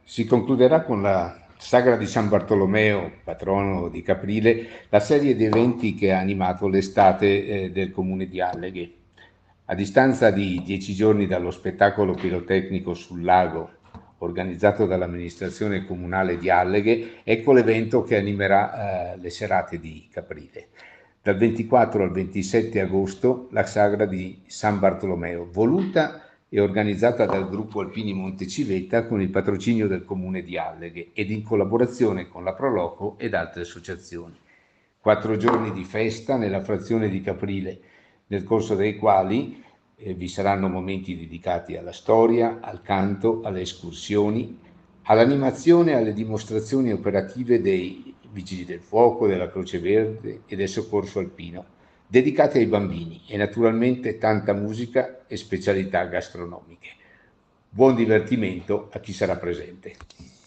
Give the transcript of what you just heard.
Si concluderà con la sagra di San Bartolomeo, patrono di Caprile, la serie di eventi che ha animato l'estate del comune di Alleghe. A distanza di 10 giorni dallo spettacolo pirotecnico sul lago organizzato dall'amministrazione comunale di Alleghe, ecco l'evento che animerà le serate di Caprile. Dal 24 al 27 agosto la sagra di San Bartolomeo, voluta e organizzata dal gruppo Alpini Montecivetta con il patrocinio del comune di Alleghe ed in collaborazione con la Proloco ed altre associazioni. 4 giorni di festa nella frazione di Caprile, nel corso dei quali vi saranno momenti dedicati alla storia, al canto, alle escursioni, all'animazione e alle dimostrazioni operative dei Vigili del Fuoco, della Croce Verde e del Soccorso Alpino, dedicate ai bambini e naturalmente tanta musica e specialità gastronomiche. Buon divertimento a chi sarà presente.